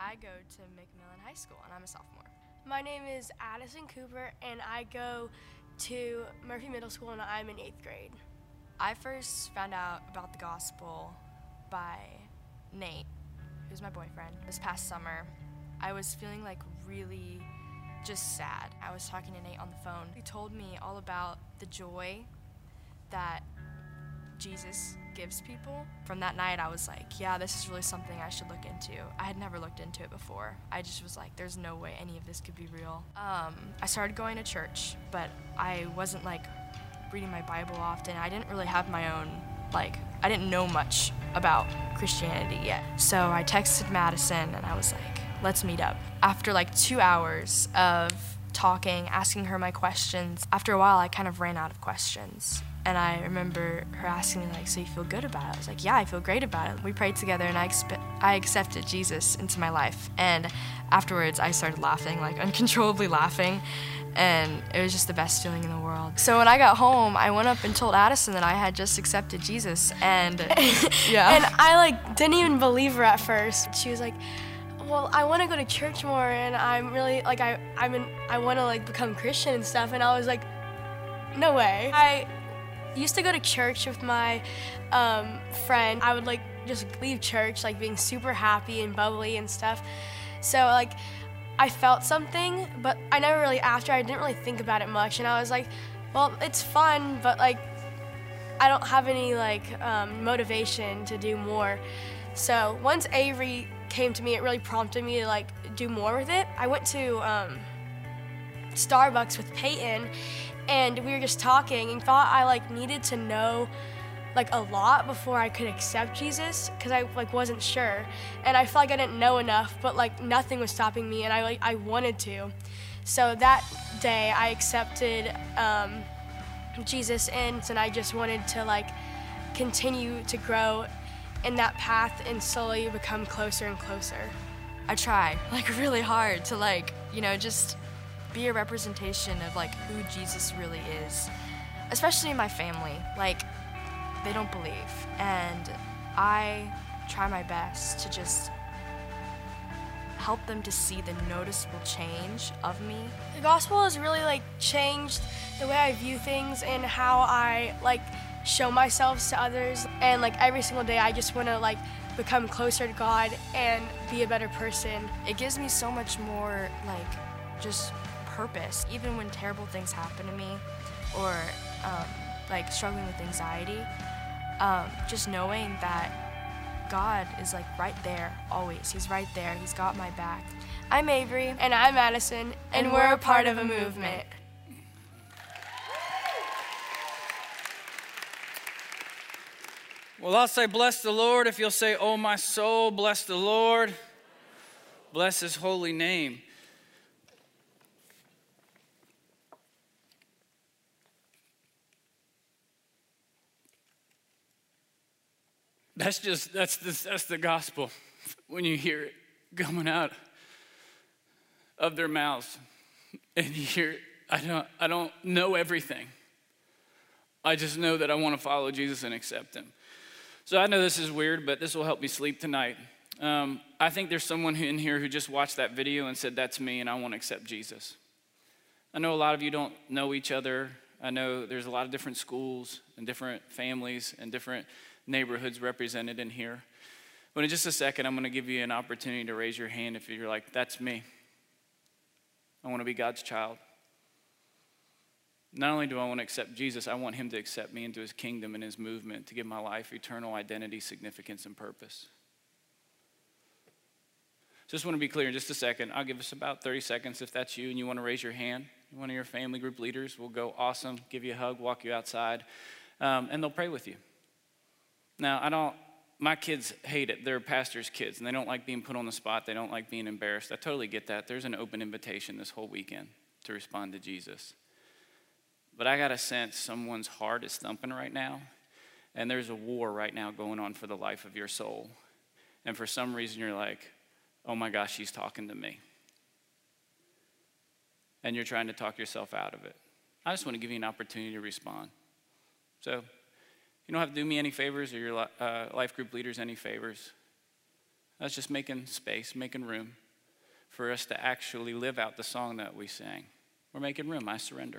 I go to McMillan High School, and I'm a sophomore. My name is Addison Cooper, and I go to Murphy Middle School, and I'm in 8th grade. I first found out about the gospel by Nate, who's my boyfriend. This past summer, I was feeling like really just sad. I was talking to Nate on the phone. He told me all about the joy that Jesus gives people. From that night, I was like, yeah, this is really something I should look into. I had never looked into it before. I just was like, there's no way any of this could be real. I started going to church, but I wasn't like reading my Bible often. I didn't really have my own, I didn't know much about Christianity yet. So I texted Madison and I was like, let's meet up. After like 2 hours of talking, asking her my questions, after a while I kind of ran out of questions. And I remember her asking me, so you feel good about it? I was like, yeah, I feel great about it. We prayed together, and I accepted Jesus into my life. And afterwards, I started laughing, uncontrollably laughing, and it was just the best feeling in the world. So when I got home, I went up and told Addison that I had just accepted Jesus, and yeah. And I didn't even believe her at first. She was like, well, I want to go to church more, and I'm really, I want to, become Christian and stuff. And I was like, no way. I used to go to church with my friend. I would just leave church being super happy and bubbly and stuff. So I felt something, but I never really, after I didn't really think about it much, and I was like, well, it's fun, but I don't have any motivation to do more. So once Avery came to me, it really prompted me to do more with it. I went to Starbucks with Peyton, and we were just talking and thought I needed to know a lot before I could accept Jesus, because I wasn't sure, and I felt like I didn't know enough, but nothing was stopping me, and I wanted to. So that day I accepted Jesus, and I just wanted to continue to grow in that path and slowly become closer and closer. I try really hard to just be a representation of who Jesus really is, especially in my family. They don't believe, and I try my best to just help them to see the noticeable change of me. The gospel has really changed the way I view things and how I show myself to others, and every single day I just want to become closer to God and be a better person. It gives me so much more just purpose, even when terrible things happen to me, or struggling with anxiety. Just knowing that God is right there always. He's right there. He's got my back. I'm Avery, and I'm Madison, and we're a part of a movement. Well, I'll say bless the Lord. If you'll say, oh my soul, bless the Lord. Bless his holy name. That's the gospel when you hear it coming out of their mouths, and you hear, I don't know everything. I just know that I want to follow Jesus and accept him. So I know this is weird, but this will help me sleep tonight. I think there's someone in here who just watched that video and said, that's me, and I want to accept Jesus. I know a lot of you don't know each other. I know there's a lot of different schools and different families and different neighborhoods represented in here. But in just a second, I'm going to give you an opportunity to raise your hand if you're like, that's me. I want to be God's child. Not only do I want to accept Jesus, I want him to accept me into his kingdom and his movement to give my life eternal identity, significance, and purpose. Just want to be clear in just a second. I'll give us about 30 seconds if that's you and you want to raise your hand. One of your family group leaders will go, awesome, give you a hug, walk you outside, and they'll pray with you. Now, my kids hate it. They're pastors' kids, and they don't like being put on the spot. They don't like being embarrassed. I totally get that. There's an open invitation this whole weekend to respond to Jesus. But I got a sense someone's heart is thumping right now, and there's a war right now going on for the life of your soul. And for some reason, you're like, oh my gosh, she's talking to me. And you're trying to talk yourself out of it. I just want to give you an opportunity to respond. So, you don't have to do me any favors or your life group leaders any favors. That's just making space, making room for us to actually live out the song that we sang. We're making room. I surrender.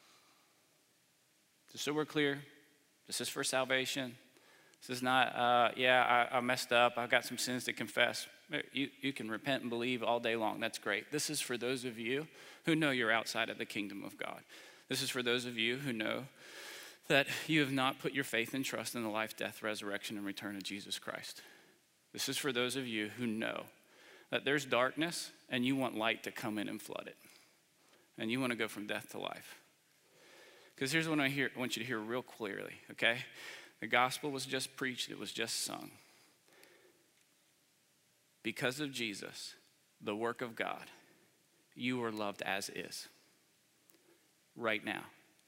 Just so we're clear, this is for salvation. This is not, I messed up. I've got some sins to confess. You can repent and believe all day long. That's great. This is for those of you who know you're outside of the kingdom of God. This is for those of you who know that you have not put your faith and trust in the life, death, resurrection, and return of Jesus Christ. This is for those of you who know that there's darkness and you want light to come in and flood it. And you want to go from death to life. Because here's what I want you to hear real clearly, okay? The gospel was just preached, it was just sung. Because of Jesus, the work of God, you are loved as is. Right now.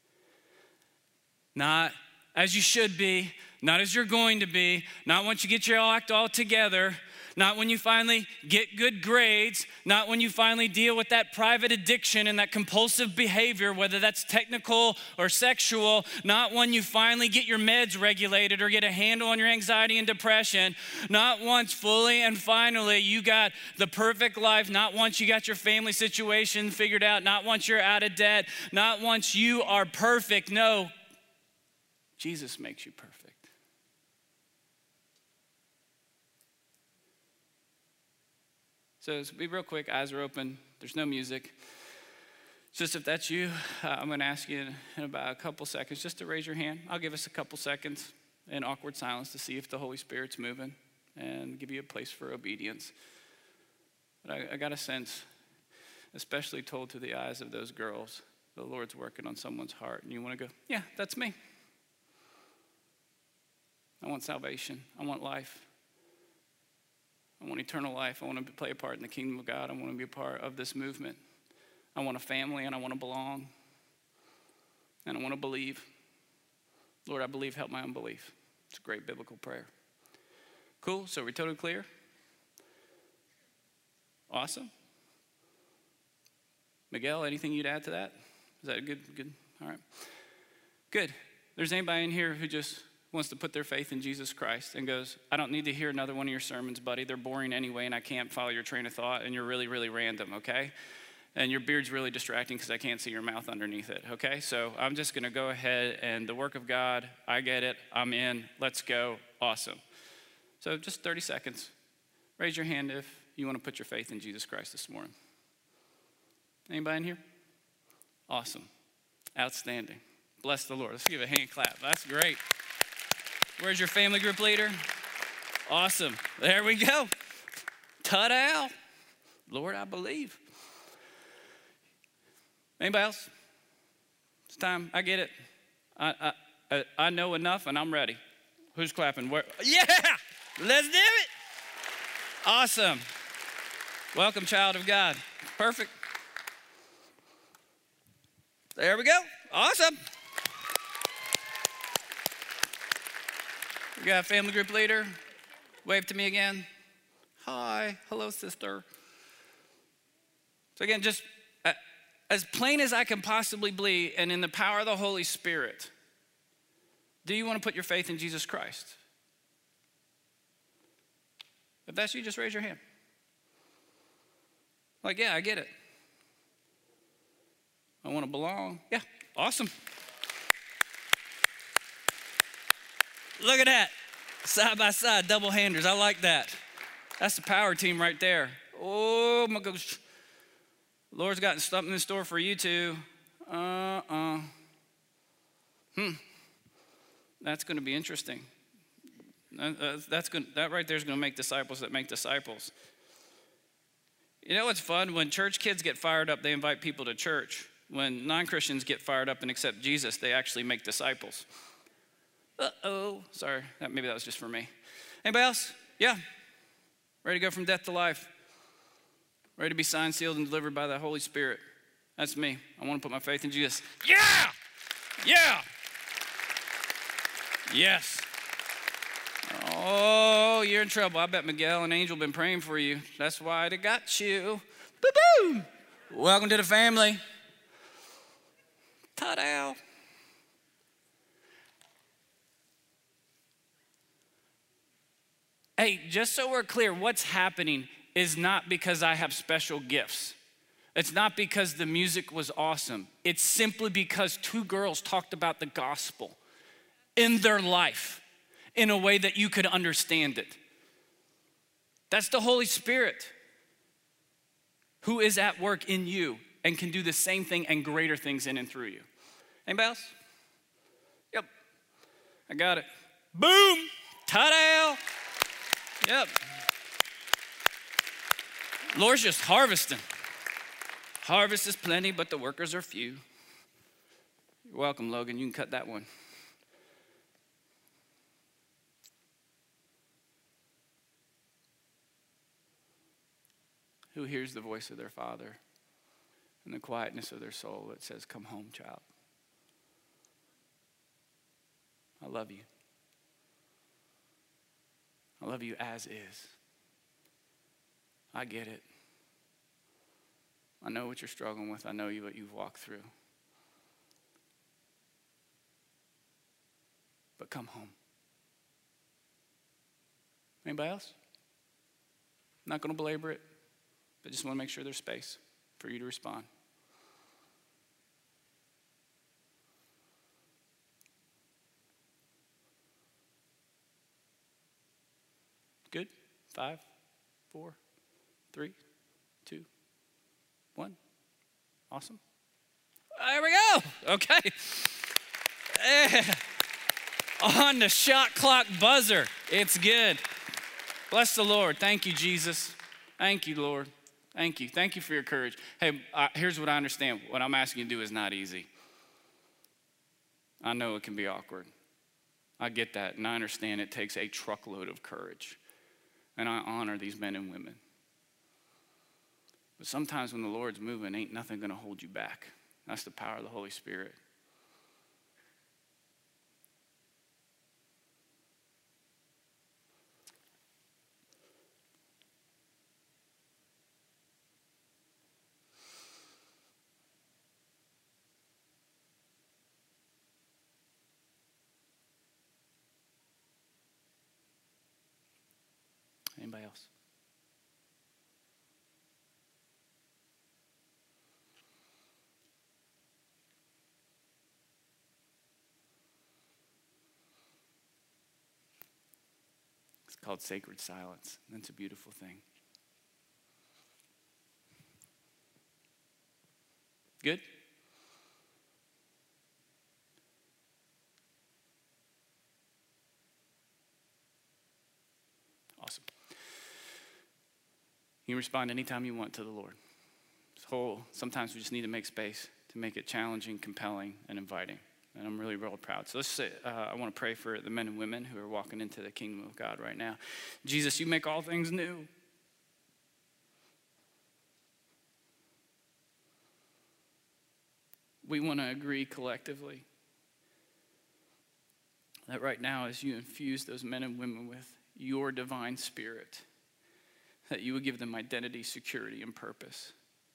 Not as you should be, not as you're going to be, not once you get your act all together, not when you finally get good grades, not when you finally deal with that private addiction and that compulsive behavior, whether that's technical or sexual, not when you finally get your meds regulated or get a handle on your anxiety and depression, not once fully and finally you got the perfect life, not once you got your family situation figured out, not once you're out of debt, not once you are perfect. No, Jesus makes you perfect. So be real quick, eyes are open, there's no music. Just if that's you, I'm going to ask you in about a couple seconds just to raise your hand. I'll give us a couple seconds in awkward silence to see if the Holy Spirit's moving and give you a place for obedience. But I got a sense, especially told to the eyes of those girls, the Lord's working on someone's heart, and you want to go, yeah, that's me. I want salvation. I want life. I want eternal life. I want to play a part in the kingdom of God. I want to be a part of this movement. I want a family and I want to belong. And I want to believe. Lord, I believe, help my unbelief. It's a great biblical prayer. Cool, so we're totally clear? Awesome. Miguel, anything you'd add to that? Is that good? All right. Good. There's anybody in here who just wants to put their faith in Jesus Christ and goes, I don't need to hear another one of your sermons, buddy. They're boring anyway, and I can't follow your train of thought, and you're really, really random, okay? And your beard's really distracting because I can't see your mouth underneath it, okay? So I'm just going to go ahead, and the work of God, I get it. I'm in. Let's go. Awesome. So just 30 seconds. Raise your hand if you want to put your faith in Jesus Christ this morning. Anybody in here? Awesome. Outstanding. Bless the Lord. Let's give a hand clap. That's great. Where's your family group leader? Awesome. There we go. Ta-da. Lord, I believe. Anybody else? It's time. I get it. I know enough and I'm ready. Who's clapping? Where? Yeah! Let's do it. Awesome. Welcome, child of God. Perfect. There we go. Awesome. We got a family group leader. Wave to me again. Hi. Hello, sister. So again, just as plain as I can possibly be, and in the power of the Holy Spirit, do you want to put your faith in Jesus Christ? If that's you, just raise your hand. Like, yeah, I get it. I want to belong. Yeah, awesome. Look at that. Side by side, double handers. I like that. That's the power team right there. Oh my gosh. Lord's got something in store for you too. That's going to be interesting. That right there is going to make disciples that make disciples. You know what's fun? When church kids get fired up, they invite people to church. When non-Christians get fired up and accept Jesus, they actually make disciples. Sorry, maybe that was just for me. Anybody else? Yeah. Ready to go from death to life. Ready to be signed, sealed, and delivered by the Holy Spirit. That's me. I want to put my faith in Jesus. Yeah! Yeah! Yes. Oh, you're in trouble. I bet Miguel and Angel have been praying for you. That's why they got you. Boo-boo! Welcome to the family. Ta-da! Hey, just so we're clear, what's happening is not because I have special gifts. It's not because the music was awesome. It's simply because two girls talked about the gospel in their life in a way that you could understand it. That's the Holy Spirit who is at work in you and can do the same thing and greater things in and through you. Anybody else? Yep, I got it. Boom, ta-da. Yep. Lord's just harvesting. Harvest is plenty, but the workers are few. You're welcome, Logan. You can cut that one. Who hears the voice of their Father in the quietness of their soul that says, come home, child. I love you. I love you as is. I get it. I know what you're struggling with. I know what you've walked through. But come home. Anybody else? I'm not going to belabor it, but just want to make sure there's space for you to respond. Good? 5, 4, 3, 2, 1. Awesome. There we go. Okay. On the shot clock buzzer. It's good. Bless the Lord. Thank you, Jesus. Thank you, Lord. Thank you. Thank you for your courage. Hey, here's what I understand. What I'm asking you to do is not easy. I know it can be awkward. I get that, and I understand it takes a truckload of courage. And I honor these men and women. But sometimes when the Lord's moving, ain't nothing going to hold you back. That's the power of the Holy Spirit. Anybody else? It's called sacred silence. That's a beautiful thing. Good? Awesome. You can respond anytime you want to the Lord. Sometimes we just need to make space to make it challenging, compelling, and inviting. And I'm really, real proud. So let's say, I want to pray for the men and women who are walking into the kingdom of God right now. Jesus, you make all things new. We want to agree collectively that right now, as you infuse those men and women with your divine spirit, that you would give them identity, security, and purpose.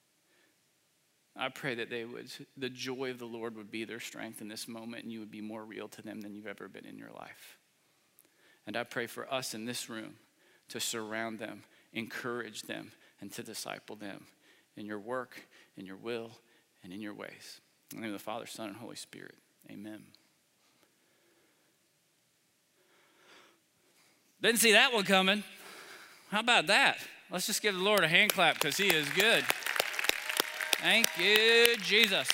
I pray that the joy of the Lord would be their strength in this moment, and you would be more real to them than you've ever been in your life. And I pray for us in this room to surround them, encourage them, and to disciple them in your work, in your will, and in your ways. In the name of the Father, Son, and Holy Spirit. Amen. Didn't see that one coming. How about that? Let's just give the Lord a hand clap because he is good. Thank you, Jesus.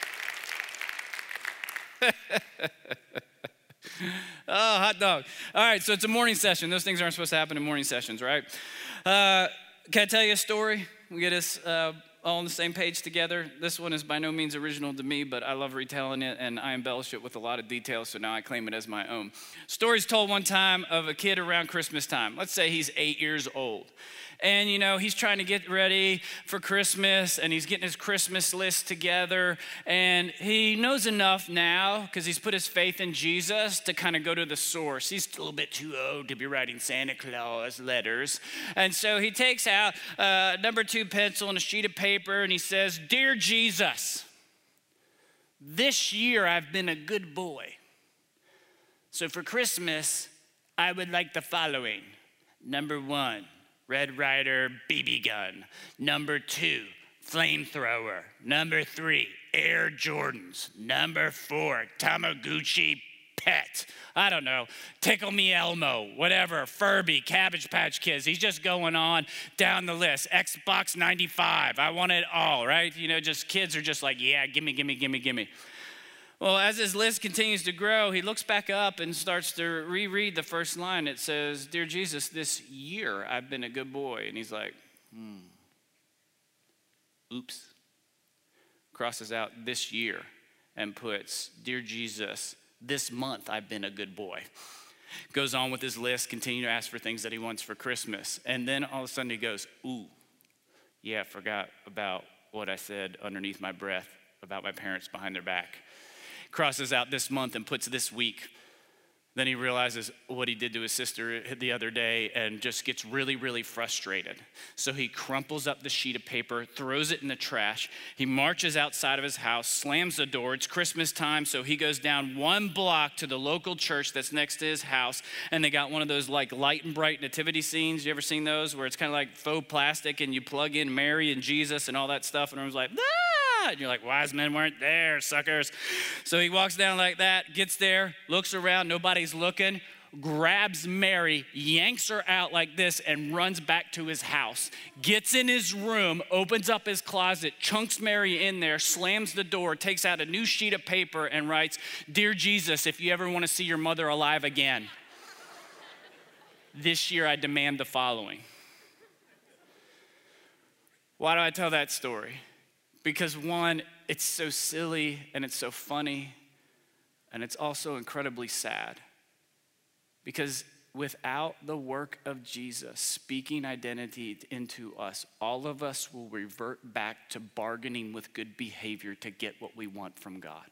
Oh, hot dog. All right, so it's a morning session. Those things aren't supposed to happen in morning sessions, right? Can I tell you a story? We get us all on the same page together. This one is by no means original to me, but I love retelling it, and I embellish it with a lot of details, so now I claim it as my own. Story's told one time of a kid around Christmas time. Let's say he's 8 years old. And, you know, he's trying to get ready for Christmas, and he's getting his Christmas list together. And he knows enough now, because he's put his faith in Jesus, to kind of go to the source. He's a little bit too old to be writing Santa Claus letters. And so he takes out a number 2 pencil and a sheet of paper, and he says, "Dear Jesus, this year I've been a good boy. So for Christmas, I would like the following: Number 1, Red Ryder BB gun. Number 2, flamethrower. Number 3, Air Jordans. Number 4, Tamagotchi pet. I don't know, Tickle Me Elmo, whatever, Furby, Cabbage Patch Kids. He's just going on down the list. Xbox 95, I want it all, right? Just kids are just like, yeah, gimme, gimme, gimme, gimme. Well, as his list continues to grow, he looks back up and starts to reread the first line. It says, "Dear Jesus, this year I've been a good boy." And he's like, oops. Crosses out this year and puts, "Dear Jesus, this month I've been a good boy." Goes on with his list, continue to ask for things that he wants for Christmas. And then all of a sudden he goes, ooh, yeah, I forgot about what I said underneath my breath about my parents behind their back. Crosses out this month and puts this week. Then he realizes what he did to his sister the other day and just gets really, really frustrated. So he crumples up the sheet of paper, throws it in the trash. He marches outside of his house, slams the door. It's Christmas time, so he goes down 1 block to the local church that's next to his house, and they got one of those like light and bright nativity scenes. You ever seen those where it's kind of like faux plastic and you plug in Mary and Jesus and all that stuff, and everyone's like, ah! And you're like, wise men weren't there, suckers. So he walks down like that, gets there, looks around, nobody's looking, grabs Mary, yanks her out like this, and runs back to his house. Gets in his room, opens up his closet, chunks Mary in there, slams the door, takes out a new sheet of paper and writes, "Dear Jesus, if you ever want to see your mother alive again, this year I demand the following." Why do I tell that story? Because 1, it's so silly and it's so funny, and it's also incredibly sad. Because without the work of Jesus speaking identity into us, all of us will revert back to bargaining with good behavior to get what we want from God.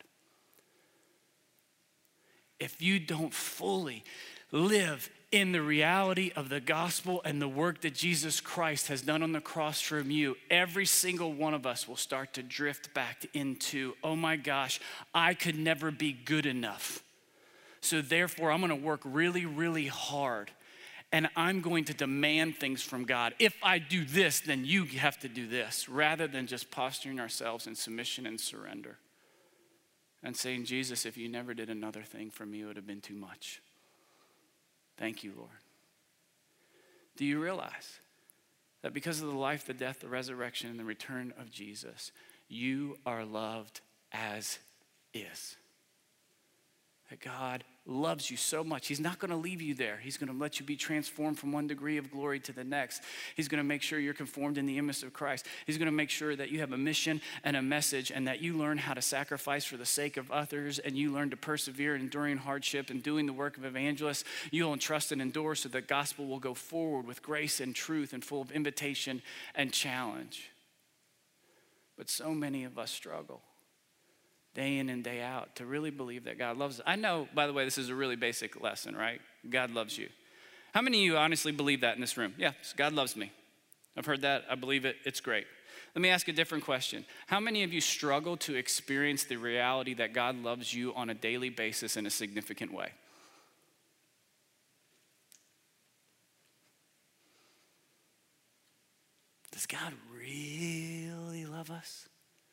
If you don't fully live in the reality of the gospel and the work that Jesus Christ has done on the cross for you, every single one of us will start to drift back into, oh my gosh, I could never be good enough. So therefore, I'm gonna work really, really hard, and I'm going to demand things from God. If I do this, then you have to do this, rather than just posturing ourselves in submission and surrender and saying, Jesus, if you never did another thing for me, it would have been too much. Thank you, Lord. Do you realize that because of the life, the death, the resurrection, and the return of Jesus, you are loved as is? That God loves you so much. He's not going to leave you there. He's going to let you be transformed from one degree of glory to the next. He's going to make sure you're conformed in the image of Christ. He's going to make sure that you have a mission and a message, and that you learn how to sacrifice for the sake of others, and you learn to persevere enduring hardship and doing the work of evangelists. You'll entrust and endure so the gospel will go forward with grace and truth and full of invitation and challenge. But so many of us struggle day in and day out to really believe that God loves us. I know, by the way, this is a really basic lesson, right? God loves you. How many of you honestly believe that in this room? Yeah, God loves me. I've heard that. I believe it. It's great. Let me ask a different question. How many of you struggle to experience the reality that God loves you on a daily basis in a significant way? Does God really love us?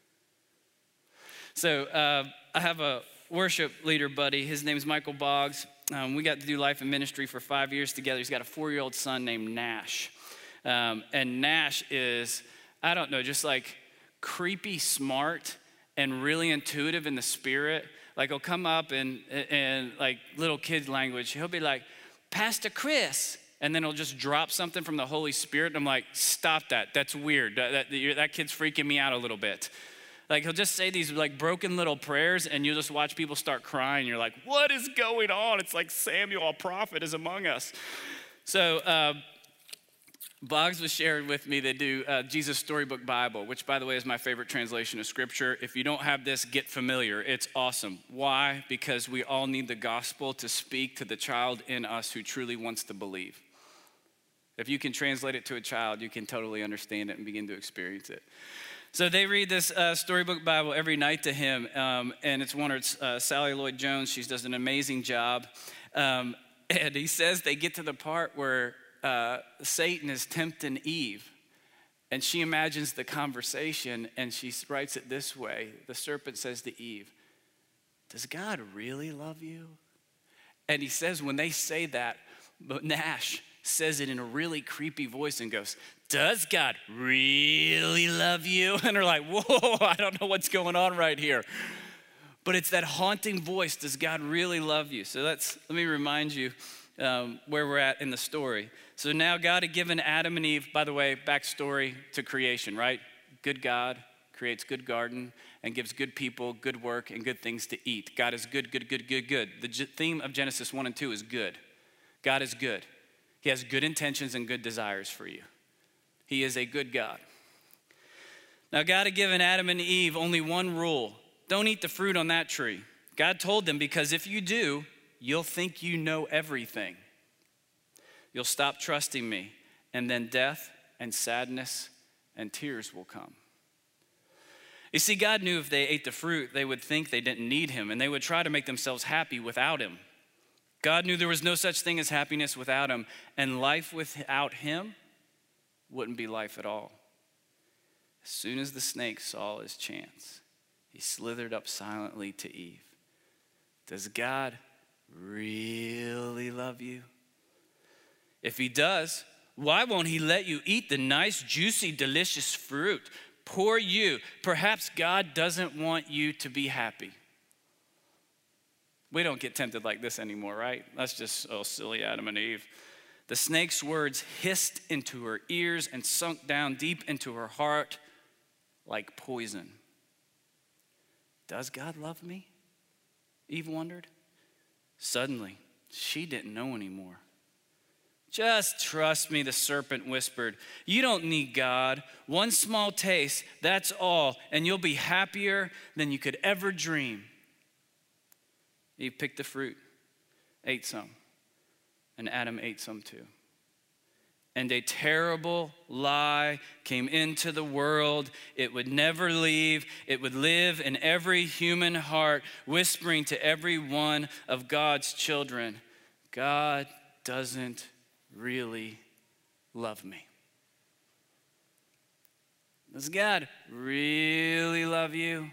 So I have a worship leader buddy. His name is Michael Boggs. We got to do life and ministry for 5 years together. He's got a 4-year-old son named Nash. And Nash is, I don't know, just like creepy smart and really intuitive in the spirit. Like he'll come up and like little kid language, he'll be like, Pastor Chris. And then he'll just drop something from the Holy Spirit. And I'm like, stop that. That's weird. That kid's freaking me out a little bit. Like he'll just say these like broken little prayers, and you'll just watch people start crying. You're like, what is going on? It's like Samuel, a prophet, is among us. So Boggs was sharing with me they do Jesus Storybook Bible, which by the way is my favorite translation of scripture. If you don't have this, get familiar. It's awesome. Why? Because we all need the gospel to speak to the child in us who truly wants to believe. If you can translate it to a child, you can totally understand it and begin to experience it. So they read this storybook Bible every night to him, and it's one of Sally Lloyd-Jones. She does an amazing job. And he says they get to the part where Satan is tempting Eve. And she imagines the conversation, and she writes it this way. The serpent says to Eve, "Does God really love you?" And he says when they say that, but Nash says it in a really creepy voice and goes, "Does God really love you?" And they're like, "Whoa, I don't know what's going on right here." But it's that haunting voice, "Does God really love you?" So let me remind you where we're at in the story. So now God had given Adam and Eve, by the way, backstory to creation, right? Good God creates good garden and gives good people good work and good things to eat. God is good, good, good, good, good. The theme of Genesis 1 and 2 is good. God is good. He has good intentions and good desires for you. He is a good God. Now God had given Adam and Eve only one rule. Don't eat the fruit on that tree. God told them, because if you do, you'll think you know everything. You'll stop trusting me, and then death and sadness and tears will come. You see, God knew if they ate the fruit, they would think they didn't need him, and they would try to make themselves happy without him. God knew there was no such thing as happiness without him, and life without him wouldn't be life at all. As soon as the snake saw his chance, he slithered up silently to Eve. Does God really love you? If he does, why won't he let you eat the nice, juicy, delicious fruit? Poor you. Perhaps God doesn't want you to be happy. We don't get tempted like this anymore, right? That's just, silly Adam and Eve. The snake's words hissed into her ears and sunk down deep into her heart like poison. Does God love me? Eve wondered. Suddenly, she didn't know anymore. Just trust me, the serpent whispered. You don't need God. One small taste, that's all, and you'll be happier than you could ever dream. Eve picked the fruit, ate some, and Adam ate some too. And a terrible lie came into the world. It would never leave. It would live in every human heart, whispering to every one of God's children, God doesn't really love me. Does God really love you?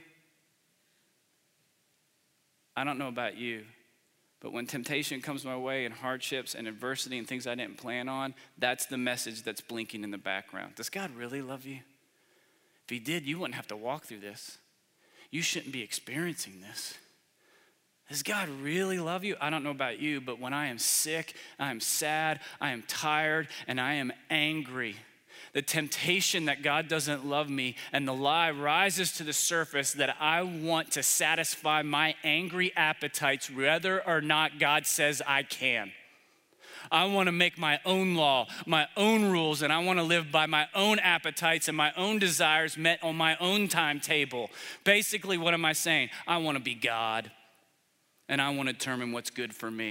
I don't know about you, but when temptation comes my way and hardships and adversity and things I didn't plan on, that's the message that's blinking in the background. Does God really love you? If he did, you wouldn't have to walk through this. You shouldn't be experiencing this. Does God really love you? I don't know about you, but when I am sick, I am sad, I am tired, and I am angry, the temptation that God doesn't love me and the lie rises to the surface that I want to satisfy my angry appetites whether or not God says I can. I want to make my own law, my own rules, and I want to live by my own appetites and my own desires met on my own timetable. Basically, what am I saying? I want to be God. And I want to determine what's good for me.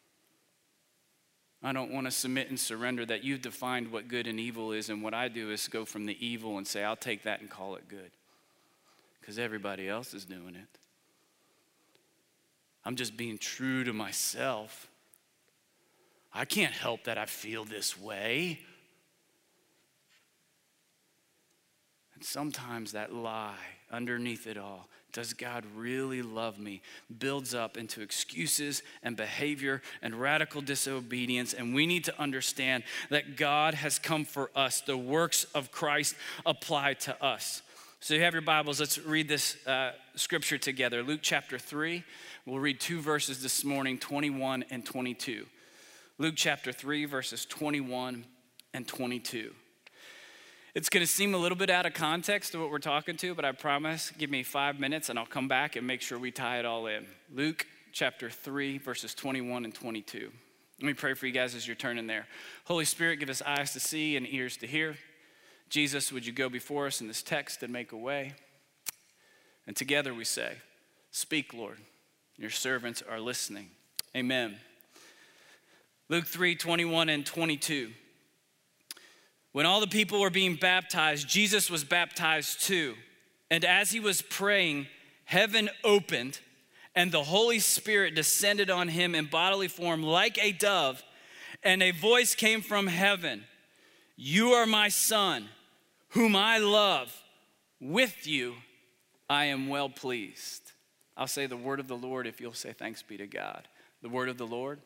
I don't want to submit and surrender that you've defined what good and evil is, and what I do is go from the evil and say, I'll take that and call it good. Because everybody else is doing it. I'm just being true to myself. I can't help that I feel this way. And sometimes that lie underneath it all, does God really love me, builds up into excuses and behavior and radical disobedience. And we need to understand that God has come for us. The works of Christ apply to us. So you have your Bibles. Let's read this scripture together. Luke chapter 3. We'll read 2 verses this morning, 21 and 22. Luke chapter 3, verses 21 and 22. It's going to seem a little bit out of context to what we're talking to, but I promise, give me 5 minutes and I'll come back and make sure we tie it all in. Luke chapter 3, verses 21 and 22. Let me pray for you guys as you're turning there. Holy Spirit, give us eyes to see and ears to hear. Jesus, would you go before us in this text and make a way? And together we say, speak, Lord. Your servants are listening. Amen. Luke 3, 21 and 22. When all the people were being baptized, Jesus was baptized too. And as he was praying, heaven opened, and the Holy Spirit descended on him in bodily form like a dove. And a voice came from heaven. You are my son, whom I love. With you I am well pleased. I'll say the word of the Lord if you'll say thanks be to God. The word of the Lord.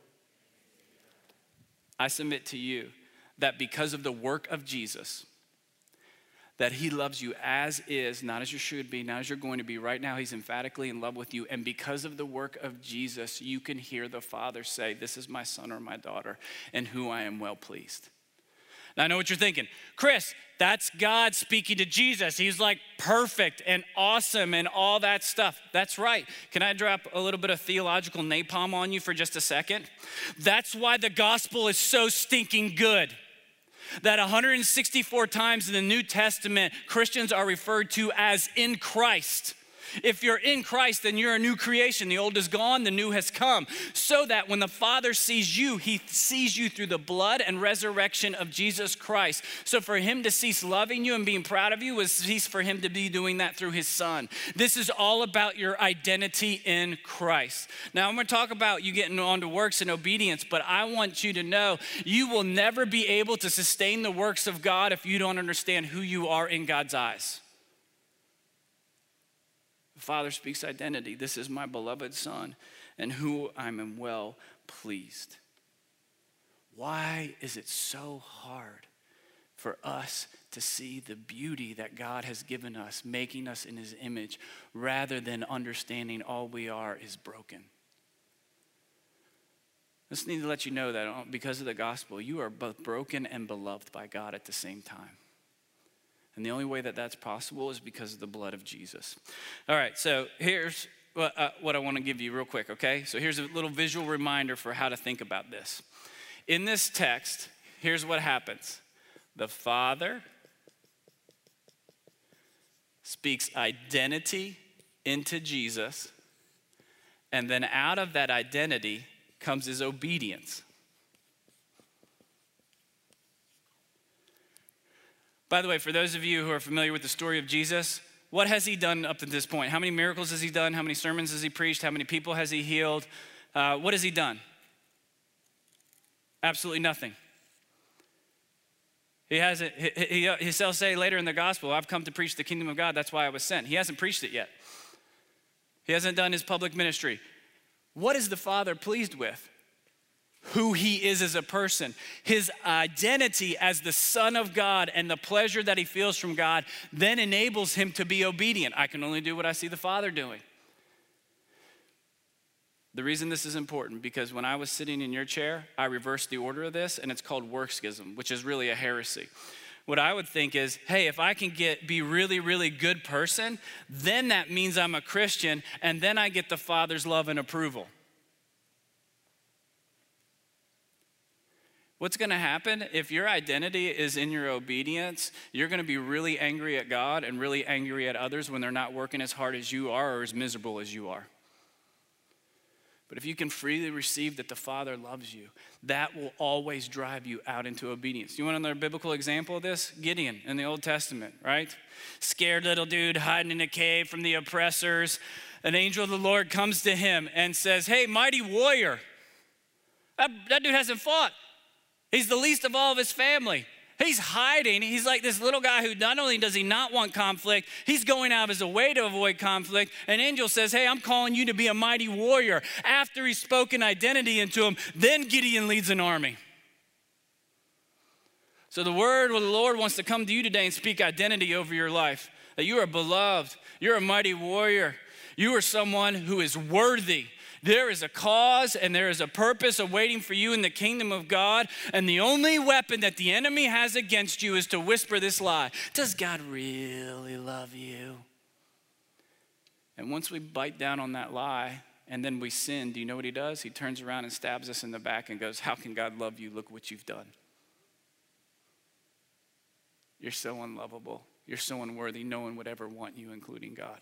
I submit to you that because of the work of Jesus, that he loves you as is, not as you should be, not as you're going to be. Right now, he's emphatically in love with you. And because of the work of Jesus, you can hear the Father say, this is my son or my daughter, in whom I am well pleased. Now, I know what you're thinking. Chris, that's God speaking to Jesus. He's like perfect and awesome and all that stuff. That's right. Can I drop a little bit of theological napalm on you for just a second? That's why the gospel is so stinking good. That 164 times in the New Testament, Christians are referred to as in Christ. If you're in Christ, then you're a new creation. The old is gone, the new has come. So that when the Father sees you, he sees you through the blood and resurrection of Jesus Christ. So for him to cease loving you and being proud of you was cease for him to be doing that through his son. This is all about your identity in Christ. Now I'm going to talk about you getting on to works and obedience, but I want you to know you will never be able to sustain the works of God if you don't understand who you are in God's eyes. Father speaks identity. This is my beloved son, and who I am well pleased. Why is it so hard for us to see the beauty that God has given us, making us in his image, rather than understanding all we are is broken? I just need to let you know that because of the gospel, you are both broken and beloved by God at the same time. And the only way that that's possible is because of the blood of Jesus. All right, so here's what I want to give you real quick, okay? So here's a little visual reminder for how to think about this. In this text, here's what happens. The Father speaks identity into Jesus, and then out of that identity comes his obedience. By the way, for those of you who are familiar with the story of Jesus, what has he done up to this point? How many miracles has he done? How many sermons has he preached? How many people has he healed? What has he done? Absolutely nothing. He hasn't. He'll say later in the gospel, I've come to preach the kingdom of God. That's why I was sent. He hasn't preached it yet. He hasn't done his public ministry. What is the Father pleased with? Who he is as a person, his identity as the Son of God, and the pleasure that he feels from God then enables him to be obedient. I can only do what I see the Father doing. The reason this is important, because when I was sitting in your chair, I reversed the order of this, and it's called work-schism, which is really a heresy. What I would think is, hey, if I can be really, really good person, then that means I'm a Christian, and then I get the Father's love and approval. What's going to happen if your identity is in your obedience? You're going to be really angry at God and really angry at others when they're not working as hard as you are or as miserable as you are. But if you can freely receive that the Father loves you, that will always drive you out into obedience. You want another biblical example of this? Gideon in the Old Testament, right? Scared little dude hiding in a cave from the oppressors. An angel of the Lord comes to him and says, hey, mighty warrior. That dude hasn't fought. He's the least of all of his family. He's hiding. He's like this little guy who not only does he not want conflict, he's going out of his way to avoid conflict. An angel says, hey, I'm calling you to be a mighty warrior. After he's spoken identity into him, then Gideon leads an army. So the word of the Lord wants to come to you today and speak identity over your life. That you are beloved. You're a mighty warrior. You are someone who is worthy. There is a cause and there is a purpose awaiting for you in the kingdom of God. And the only weapon that the enemy has against you is to whisper this lie. Does God really love you? And once we bite down on that lie and then we sin, do you know what he does? He turns around and stabs us in the back and goes, how can God love you? Look what you've done. You're so unlovable. You're so unworthy. No one would ever want you, including God.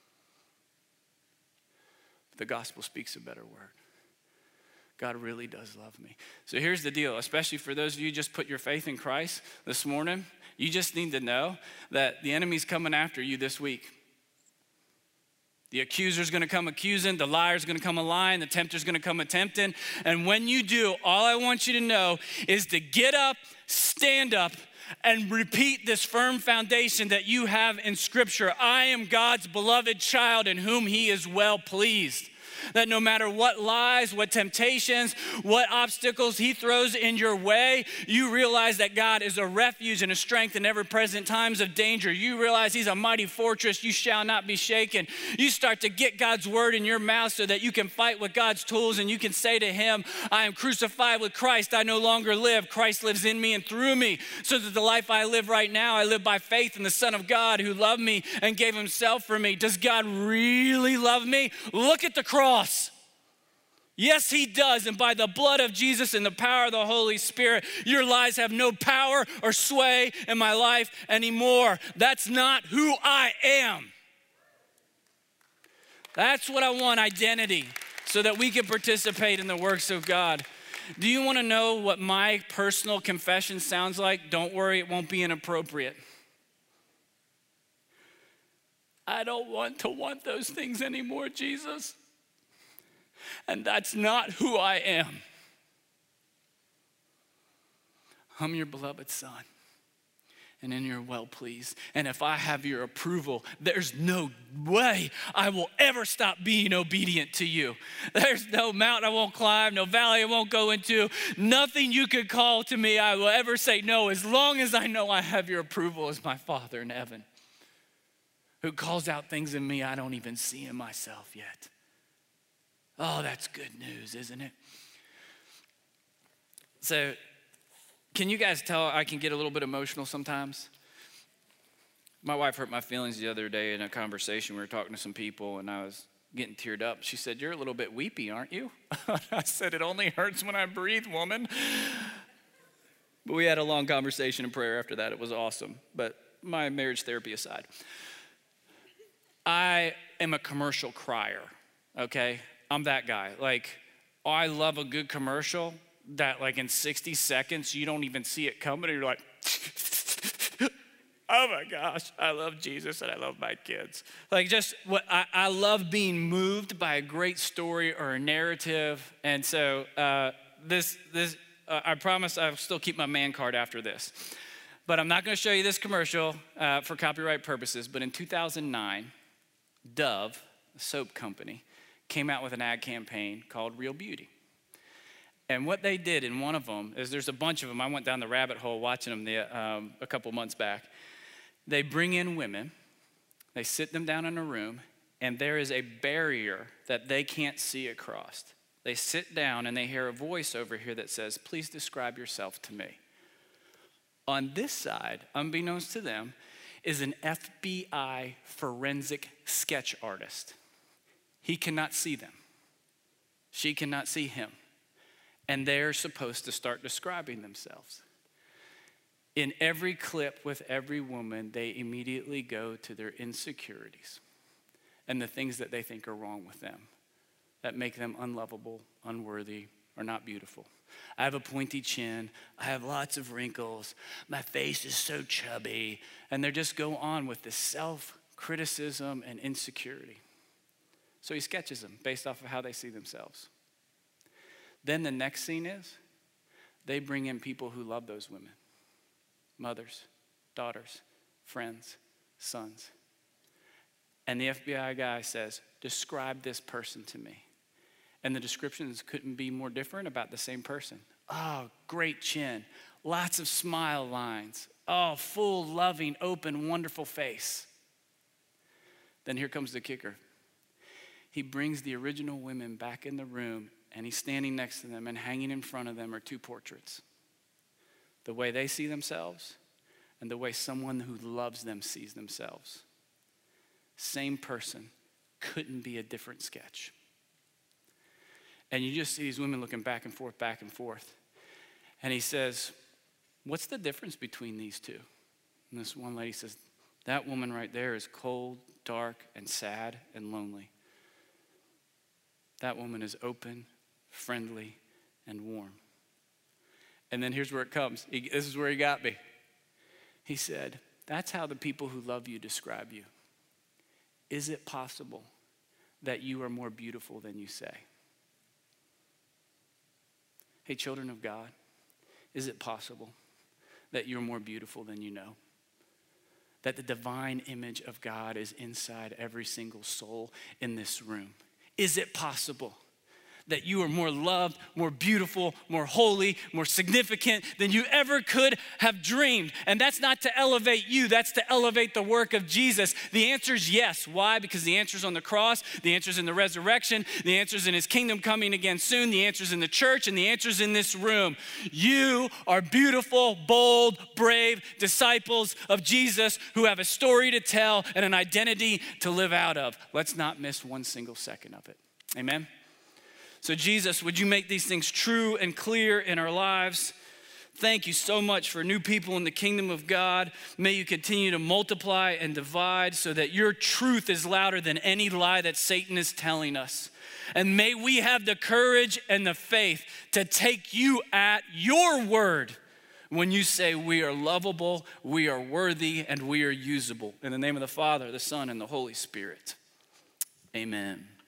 The gospel speaks a better word. God really does love me. So here's the deal, especially for those of you who just put your faith in Christ this morning, you just need to know that the enemy's coming after you this week. The accuser's gonna come accusing, the liar's gonna come a lying, the tempter's gonna come a tempting. And when you do, all I want you to know is to get up, stand up, and repeat this firm foundation that you have in Scripture. I am God's beloved child in whom he is well pleased. That no matter what lies, what temptations, what obstacles he throws in your way, you realize that God is a refuge and a strength in ever present times of danger. You realize he's a mighty fortress, you shall not be shaken. You start to get God's word in your mouth so that you can fight with God's tools and you can say to him, I am crucified with Christ, I no longer live. Christ lives in me and through me, so that the life I live right now, I live by faith in the Son of God who loved me and gave himself for me. Does God really love me? Look at the cross. Yes, he does. And by the blood of Jesus and the power of the Holy Spirit, your lies have no power or sway in my life anymore. That's not who I am. That's what I want, identity, so that we can participate in the works of God. Do you want to know what my personal confession sounds like? Don't worry, it won't be inappropriate. I don't want those things anymore, Jesus. And that's not who I am. I'm your beloved son, and in your well pleased. And if I have your approval, there's no way I will ever stop being obedient to you. There's no mountain I won't climb, no valley I won't go into, nothing you could call to me I will ever say no, as long as I know I have your approval as my Father in heaven, who calls out things in me I don't even see in myself yet. Oh, that's good news, isn't it? So, can you guys tell I can get a little bit emotional sometimes? My wife hurt my feelings the other day in a conversation. We were talking to some people, and I was getting teared up. She said, you're a little bit weepy, aren't you? I said, it only hurts when I breathe, woman. But we had a long conversation and prayer after that. It was awesome. But my marriage therapy aside, I am a commercial crier, okay? I'm that guy. Like, I love a good commercial that like in 60 seconds, you don't even see it coming and you're like, oh my gosh, I love Jesus and I love my kids. Like just what I love being moved by a great story or a narrative. And so I promise I'll still keep my man card after this. But I'm not gonna show you this commercial for copyright purposes, but in 2009, Dove, a soap company, came out with an ad campaign called Real Beauty. And what they did in one of them is, there's a bunch of them. I went down the rabbit hole watching them a couple months back. They bring in women, they sit them down in a room, and there is a barrier that they can't see across. They sit down and they hear a voice over here that says, please describe yourself to me. On this side, unbeknownst to them, is an FBI forensic sketch artist. He cannot see them. She cannot see him. And they're supposed to start describing themselves. In every clip with every woman, they immediately go to their insecurities and the things that they think are wrong with them, that make them unlovable, unworthy, or not beautiful. I have a pointy chin. I have lots of wrinkles. My face is so chubby. And they just go on with this self-criticism and insecurity. So he sketches them based off of how they see themselves. Then the next scene is, they bring in people who love those women. Mothers, daughters, friends, sons. And the FBI guy says, describe this person to me. And the descriptions couldn't be more different about the same person. Oh, great chin, lots of smile lines. Oh, full, loving, open, wonderful face. Then here comes the kicker. He brings the original women back in the room, and he's standing next to them, and hanging in front of them are two portraits. The way they see themselves and the way someone who loves them sees themselves. Same person, couldn't be a different sketch. And you just see these women looking back and forth, back and forth. And he says, what's the difference between these two? And this one lady says, that woman right there is cold, dark, and sad and lonely. That woman is open, friendly, and warm. And then here's where it comes. This is where he got me. He said, that's how the people who love you describe you. Is it possible that you are more beautiful than you say? Hey, children of God, is it possible that you're more beautiful than you know? That the divine image of God is inside every single soul in this room? Is it possible that you are more loved, more beautiful, more holy, more significant than you ever could have dreamed? And that's not to elevate you, that's to elevate the work of Jesus. The answer is yes. Why? Because the answer's on the cross, the answer's in the resurrection, the answer's in his kingdom coming again soon, the answer's in the church, and the answer's in this room. You are beautiful, bold, brave disciples of Jesus who have a story to tell and an identity to live out of. Let's not miss one single second of it. Amen? So Jesus, would you make these things true and clear in our lives? Thank you so much for new people in the kingdom of God. May you continue to multiply and divide so that your truth is louder than any lie that Satan is telling us. And may we have the courage and the faith to take you at your word when you say we are lovable, we are worthy, and we are usable. In the name of the Father, the Son, and the Holy Spirit. Amen.